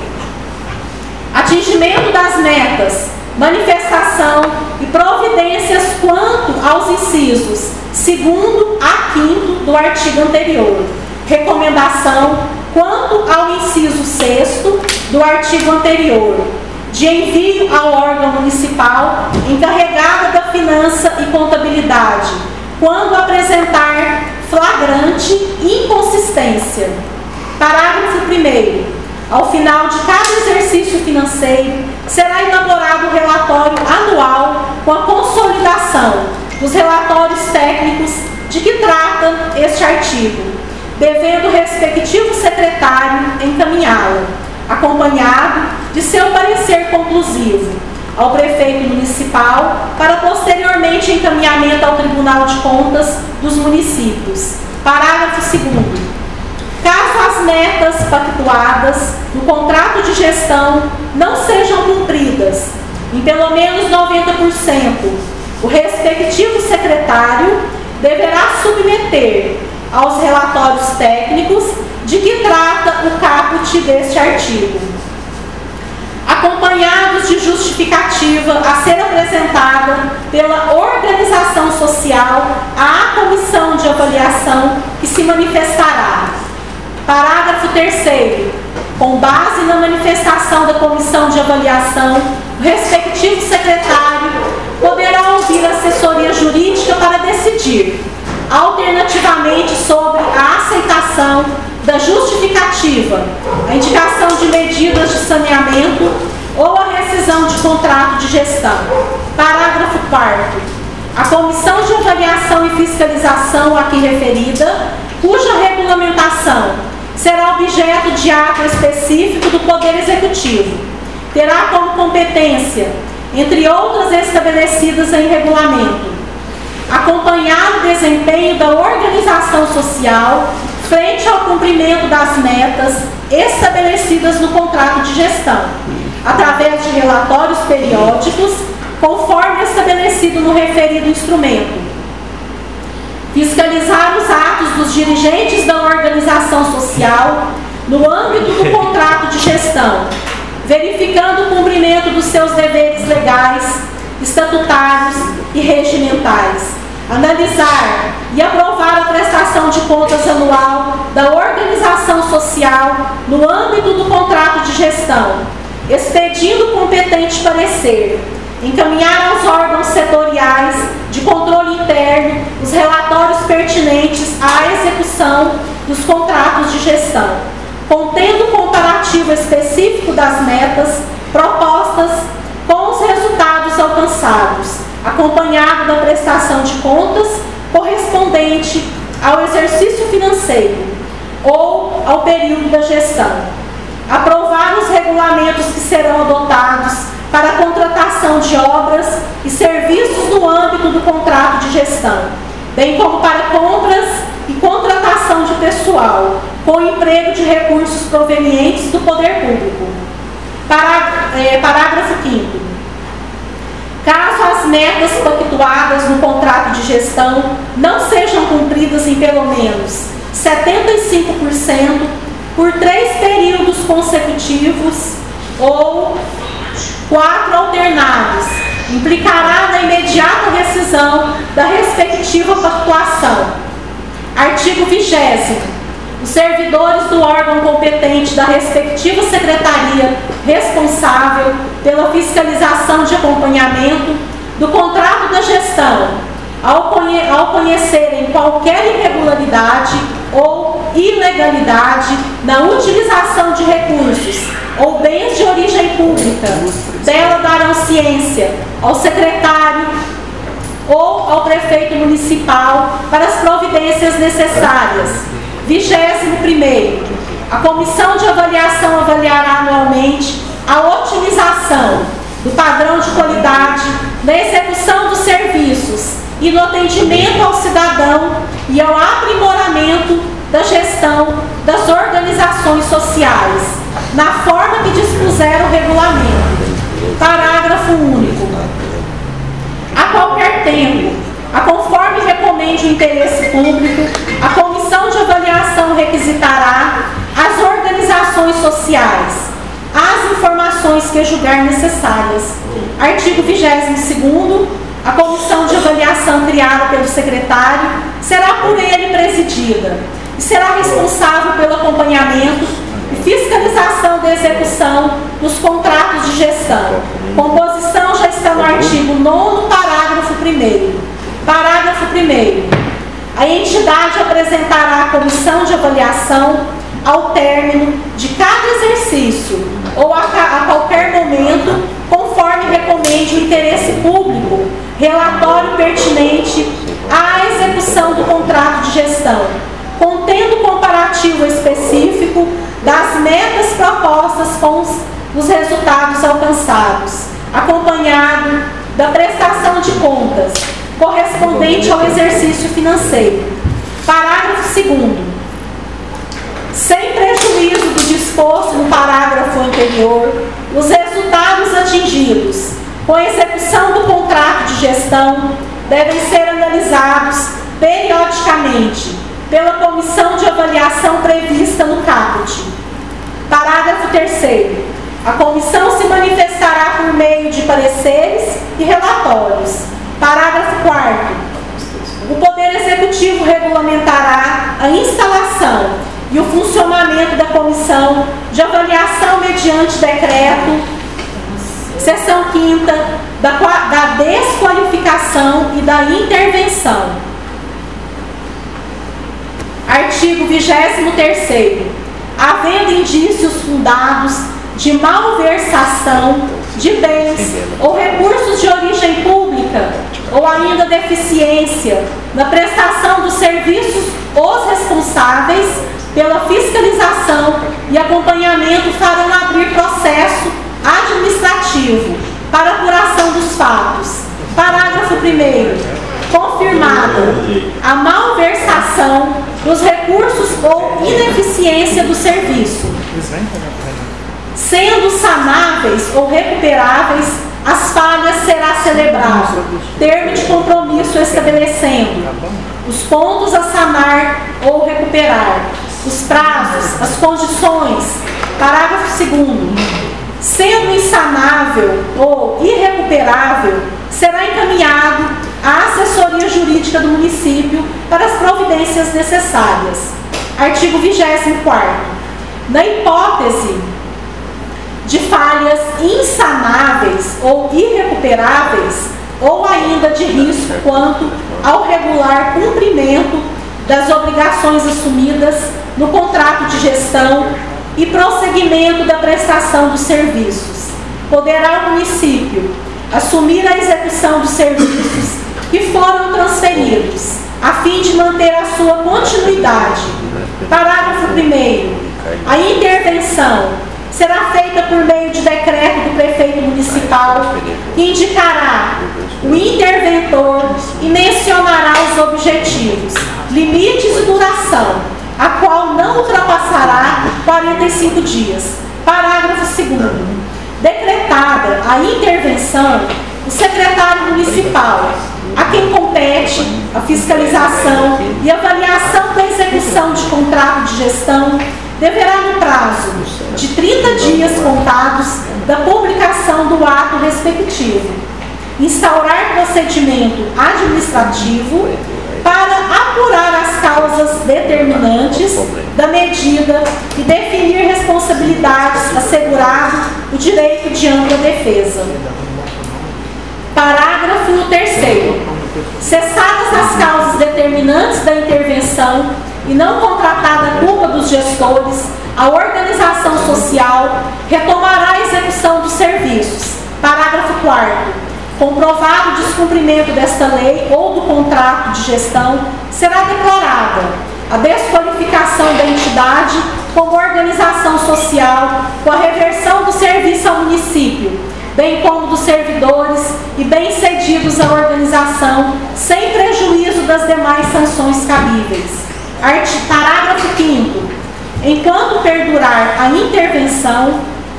atingimento das metas, manifestação e providências quanto aos incisos segundo a quinto do artigo anterior, recomendação quanto ao inciso sexto do artigo anterior, de envio ao órgão municipal encarregado da finança e contabilidade, quando apresentar flagrante inconsistência. Parágrafo primeiro. Ao final de cada exercício financeiro, será elaborado o relatório anual com a consolidação dos relatórios técnicos de que trata este artigo, devendo o respectivo secretário encaminhá-lo, acompanhado de seu parecer conclusivo, ao prefeito municipal para posteriormente encaminhamento ao Tribunal de Contas dos municípios. Parágrafo segundo. Caso as metas pactuadas no contrato de gestão não sejam cumpridas em pelo menos noventa por cento, o respectivo secretário deverá submeter aos relatórios técnicos de que trata o caput deste artigo, acompanhados de justificativa a ser apresentada pela organização social à comissão de avaliação que se manifestará. Parágrafo terceiro. Com base na manifestação da comissão de avaliação, o respectivo secretário poderá ouvir a assessoria jurídica para decidir, alternativamente, sobre a aceitação da justificativa, a indicação de medidas de saneamento ou a rescisão de contrato de gestão. Parágrafo quarto. A comissão de avaliação e fiscalização aqui referida, cuja regulamentação será objeto de ato específico do Poder Executivo, terá como competência, entre outras estabelecidas em regulamento, acompanhar o desempenho da organização social frente ao cumprimento das metas estabelecidas no contrato de gestão, através de relatórios periódicos, conforme estabelecido no referido instrumento. Fiscalizar os atos dos dirigentes da organização social no âmbito do contrato de gestão, verificando o cumprimento dos seus deveres legais, estatutários e regimentais. Analisar e aprovar a prestação de contas anual da organização social no âmbito do contrato de gestão, expedindo o competente parecer. Encaminhar aos órgãos setoriais de controle interno os relatórios pertinentes à execução dos contratos de gestão, contendo o comparativo específico das metas propostas com os resultados alcançados, acompanhado da prestação de contas correspondente ao exercício financeiro ou ao período da gestão. Aprovar os regulamentos que serão adotados para a contratação de obras e serviços no âmbito do contrato de gestão, bem como para compras e contratação de pessoal, com emprego de recursos provenientes do poder público. Pará- é, parágrafo quinto. Caso as metas pactuadas no contrato de gestão não sejam cumpridas em pelo menos setenta e cinco por cento por três períodos consecutivos ou quatro alternados, implicará na imediata rescisão da respectiva pactuação. Artigo vigésimo. Os servidores do órgão competente da respectiva secretaria responsável pela fiscalização de acompanhamento do contrato da gestão, ao, conhe ao conhecerem qualquer irregularidade ou ilegalidade na utilização de recursos ou bens de origem pública, dela darão ciência ao secretário ou ao prefeito municipal para as providências necessárias. Vigésimo primeiro. A comissão de avaliação avaliará anualmente a otimização do padrão de qualidade na execução dos serviços e no atendimento ao cidadão e ao aprimoramento da gestão das organizações sociais, na forma que dispuser o regulamento. Parágrafo único. A qualquer tempo, a conforme recomende o interesse público, a comissão de avaliação requisitará às organizações sociais as informações que julgar necessárias. Artigo vigésimo segundo. A comissão de avaliação criada pelo secretário será por ele presidida e será responsável pelo acompanhamento e fiscalização da execução dos contratos de gestão. Composição já está no artigo nono, parágrafo primeiro. Parágrafo primeiro. A entidade apresentará à comissão de avaliação, ao término de cada exercício ou a, a qualquer momento, conforme recomende o interesse público, relatório pertinente à execução do contrato de gestão, contendo comparativo específico das metas propostas com os, os resultados alcançados, acompanhado da prestação de contas correspondente ao exercício financeiro. Parágrafo segundo. Sem prejuízo do disposto no parágrafo anterior, os resultados atingidos com a execução do contrato de gestão devem ser analisados periodicamente pela comissão de avaliação prevista no caput. Parágrafo terceiro. A comissão se manifestará por meio de pareceres e relatórios. Parágrafo quarto. O Poder Executivo regulamentará a instalação e o funcionamento da comissão de avaliação mediante decreto, seção quinta, da, da desqualificação e da intervenção. Artigo vigésimo terceiro. Havendo indícios fundados de malversação de bens ou recursos de origem pública ou ainda deficiência na prestação dos serviços, os responsáveis pela fiscalização e acompanhamento farão abrir processo administrativo para apuração dos fatos. Parágrafo primeiro. Confirmada a malversação dos recursos ou ineficiência do serviço, sendo sanáveis ou recuperáveis, as falhas será celebrado termo de compromisso estabelecendo os pontos a sanar ou recuperar, os prazos, as condições. Parágrafo segundo. Sendo insanável ou irrecuperável, será encaminhado à assessoria jurídica do município para as providências necessárias. Artigo vigésimo quarto. Na hipótese de falhas insanáveis ou irrecuperáveis, ou ainda de risco quanto ao regular cumprimento das obrigações assumidas no contrato de gestão e prosseguimento da prestação dos serviços, poderá o município assumir a execução dos serviços que foram transferidos, a fim de manter a sua continuidade. Parágrafo primeiro. A intervenção será feita por meio de decreto do prefeito municipal, que indicará o interventor e mencionará os objetivos, limites e duração, a qual não ultrapassará quarenta e cinco dias. Parágrafo segundo. Decretada a intervenção, o secretário municipal, a quem compete a fiscalização e avaliação da execução de contrato de gestão, deverá, no prazo de trinta dias contados da publicação do ato respectivo, instaurar procedimento administrativo para apurar as causas determinantes da medida e definir responsabilidades, assegurado o direito de ampla defesa. Parágrafo terceiro. Cessadas as causas determinantes da intervenção e não contratada a culpa dos gestores, a organização social retomará a execução dos serviços. Parágrafo quarto. Comprovado o descumprimento desta lei ou do contrato de gestão, será declarada a desqualificação da entidade como organização social, com a reversão do serviço ao município, bem como dos servidores e bem-cedidos à organização, sem prejuízo das demais sanções cabíveis. Parágrafo quinto. Enquanto perdurar a intervenção,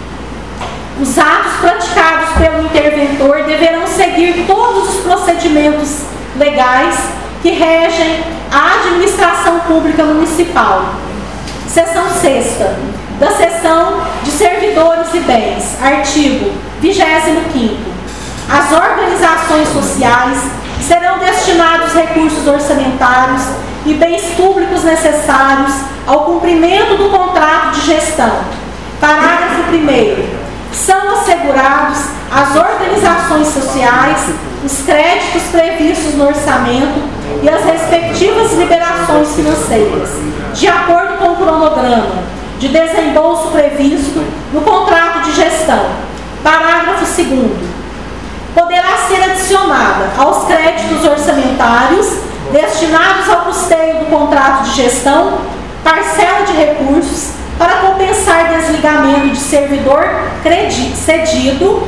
os atos praticados pelo interventor deverão seguir todos os procedimentos legais que regem a administração pública municipal. Seção sexta. Da seção de servidores e bens. Artigo vigésimo quinto. As organizações sociais serão destinados recursos orçamentários e bens públicos necessários ao cumprimento do contrato de gestão. Parágrafo primeiro. São assegurados às organizações sociais os créditos previstos no orçamento e as respectivas liberações financeiras, de acordo com o cronograma de desembolso previsto no contrato de gestão. Parágrafo segundo. Poderá ser adicionada aos créditos orçamentários destinados ao custeio do contrato de gestão parcela de recursos para compensar desligamento de servidor cedido,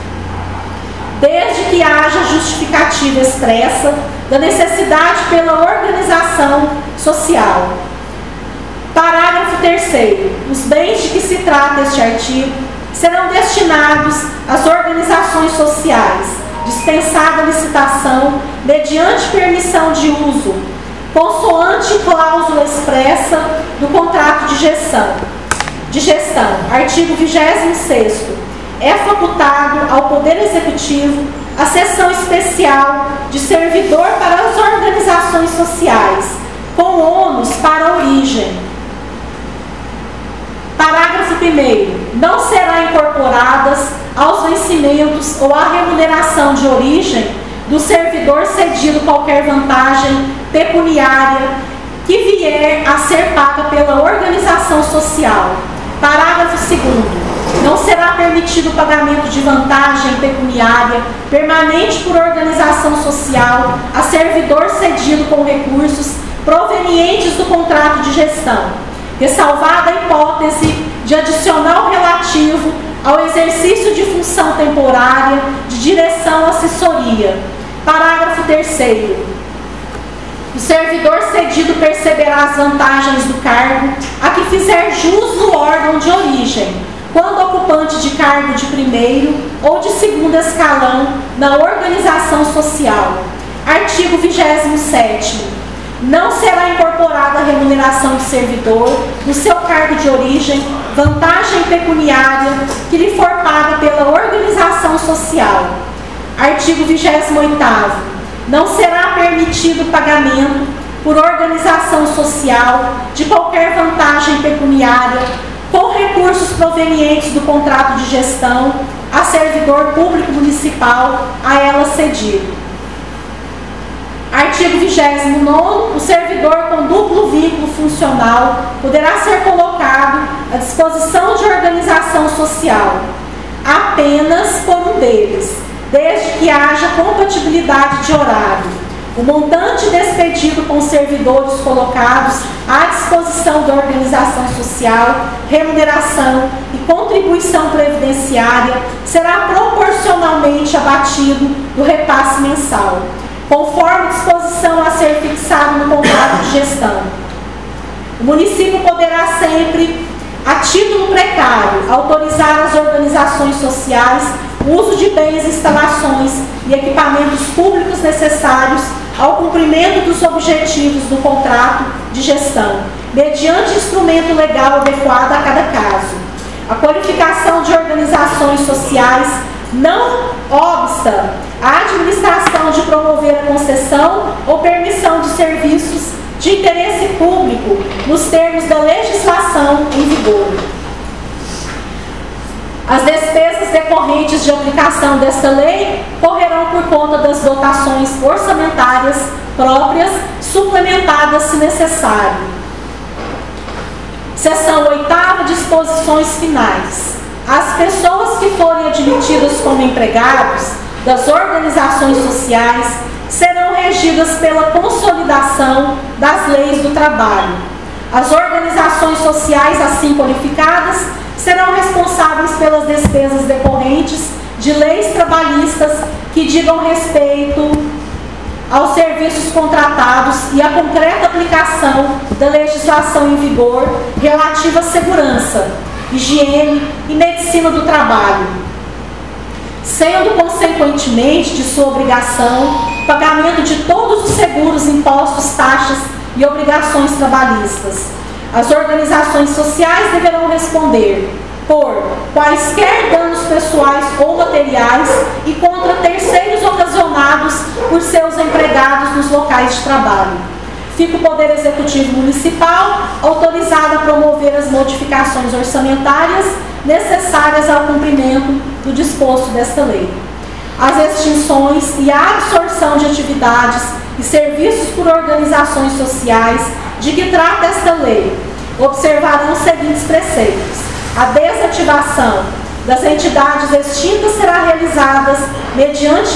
desde que haja justificativa expressa da necessidade pela organização social. Parágrafo terceiro. Os bens de que se trata este artigo serão destinados às organizações sociais, dispensada a licitação mediante permissão de uso, consoante cláusula expressa do contrato de gestão. De gestão. Artigo vigésimo sexto. É facultado ao Poder Executivo a sessão especial de servidor para as organizações sociais, com ônus para a origem. Parágrafo primeiro. Não será incorporadas aos vencimentos ou à remuneração de origem do servidor cedido qualquer vantagem pecuniária que vier a ser paga pela organização social. Parágrafo segundo. Não será permitido o pagamento de vantagem pecuniária permanente por organização social a servidor cedido com recursos provenientes do contrato de gestão, ressalvada a hipótese de adicional relativo ao exercício de função temporária de direção ou assessoria. Parágrafo terceiro. O servidor cedido perceberá as vantagens do cargo a que fizer jus no órgão de origem, quando ocupante de cargo de primeiro ou de segundo escalão na organização social. Artigo vigésimo sétimo. Não será incorporada a remuneração do servidor no seu cargo de origem vantagem pecuniária que lhe for paga pela organização social. Artigo vigésimo oitavo. Não será permitido o pagamento por organização social de qualquer vantagem pecuniária com recursos provenientes do contrato de gestão a servidor público municipal a ela cedido. Artigo vigésimo nono. O servidor com duplo vínculo funcional poderá ser colocado à disposição de organização social apenas por um deles, desde que haja compatibilidade de horário. O montante despedido com os servidores colocados à disposição da organização social, remuneração e contribuição previdenciária será proporcionalmente abatido do repasse mensal, conforme disposição a ser fixado no contrato de gestão. O município poderá sempre, a título precário, autorizar as organizações sociais o uso de bens, instalações e equipamentos públicos necessários ao cumprimento dos objetivos do contrato de gestão, mediante instrumento legal adequado a cada caso. A qualificação de organizações sociais não obsta a administração de promover a concessão ou permissão de serviços de interesse público nos termos da legislação em vigor. As despesas decorrentes de aplicação desta lei correrão por conta das dotações orçamentárias próprias, suplementadas se necessário. Seção oitava, disposições finais. As pessoas que forem admitidas como empregados das organizações sociais serão regidas pela consolidação das leis do trabalho. As organizações sociais assim qualificadas serão responsáveis pelas despesas decorrentes de leis trabalhistas que digam respeito aos serviços contratados e à concreta aplicação da legislação em vigor relativa à segurança, higiene e medicina do trabalho, sendo consequentemente de sua obrigação o pagamento de todos os seguros, impostos, taxas e obrigações trabalhistas. As organizações sociais deverão responder por quaisquer danos pessoais ou materiais e contra terceiros ocasionados por seus empregados nos locais de trabalho. Fica o Poder Executivo Municipal autorizado a promover as modificações orçamentárias necessárias ao cumprimento do disposto desta lei. As extinções e a absorção de atividades e serviços por organizações sociais de que trata esta lei observarão os seguintes preceitos. A desativação das entidades extintas será realizada mediante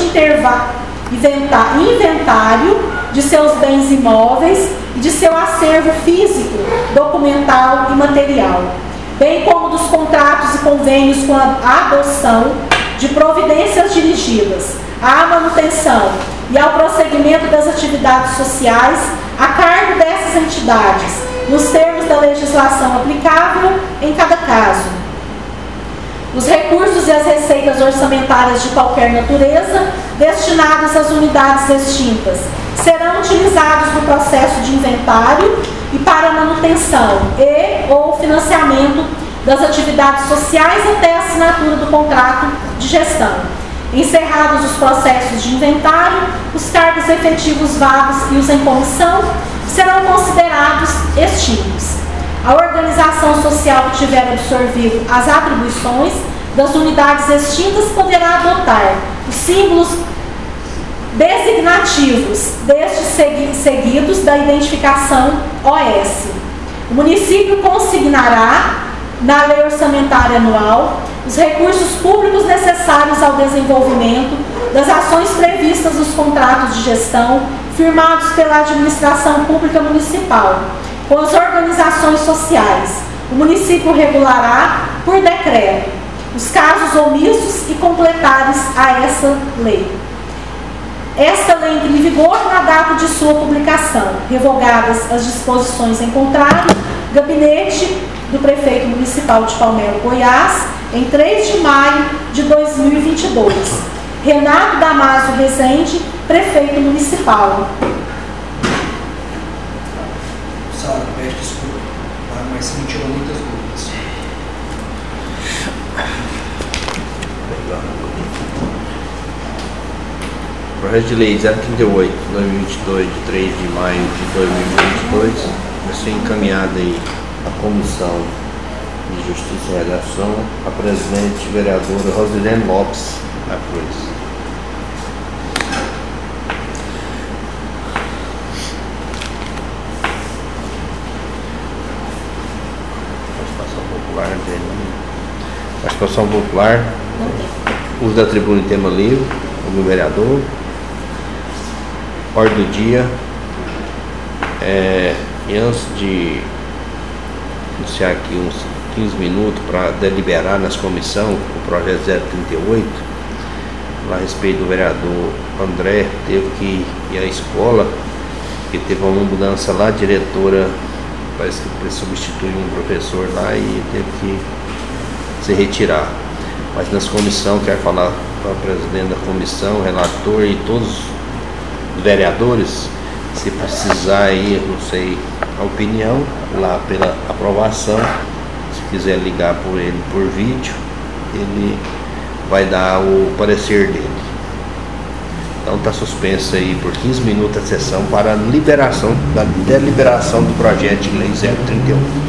inventário de seus bens imóveis e de seu acervo físico, documental e material, bem como dos contratos e convênios com a adoção de providências dirigidas à manutenção e ao prosseguimento das atividades sociais a cargo dessas entidades, nos termos da legislação aplicável em cada caso. Os recursos e as receitas orçamentárias de qualquer natureza destinados às unidades extintas serão utilizados no processo de inventário e para a manutenção e ou financiamento das atividades sociais até a assinatura do contrato de gestão. Encerrados os processos de inventário, os cargos efetivos vagos e os em comissão serão considerados extintos. A organização social que tiver absorvido as atribuições das unidades extintas poderá adotar os símbolos designativos destes segui seguidos da identificação O S. O município consignará na lei orçamentária anual os recursos públicos necessários ao desenvolvimento das ações previstas nos contratos de gestão firmados pela administração pública municipal com as organizações sociais. O município regulará por decreto os casos omissos e completares a essa lei. Esta lei entra em vigor na data de sua publicação, revogadas as disposições em contrário, gabinete do prefeito municipal de Palmelo, Goiás, em três de maio de dois mil e vinte e dois. Renato Damasio Rezende, prefeito municipal. Sara, peço desculpa, tá? Mas você me tirou muitas dúvidas. Projeto de Lei zero trinta e oito, dois mil e vinte e dois, de três de maio de dois mil e vinte e dois, vai ser encaminhada aí à Comissão de Justiça e Redação, a presidente vereadora Rosilene Lopes da Cruz. Participação popular, não tem não. Participação popular, uso da tribuna em tema livre, como vereador. Ordem do dia, é, e antes de iniciar aqui uns quinze minutos para deliberar nas comissões o projeto zero trinta e oito, lá a respeito do vereador André, teve que ir à escola, porque teve uma mudança lá, a diretora parece que substituiu um professor lá e teve que se retirar. Mas nas comissões, quero falar para o presidente da comissão, relator e todos os vereadores, se precisar aí, não sei, a opinião lá pela aprovação, se quiser ligar por ele por vídeo, ele vai dar o parecer dele. Então está suspensa aí por quinze minutos a sessão para a liberação, da deliberação do projeto de lei zero trinta e um.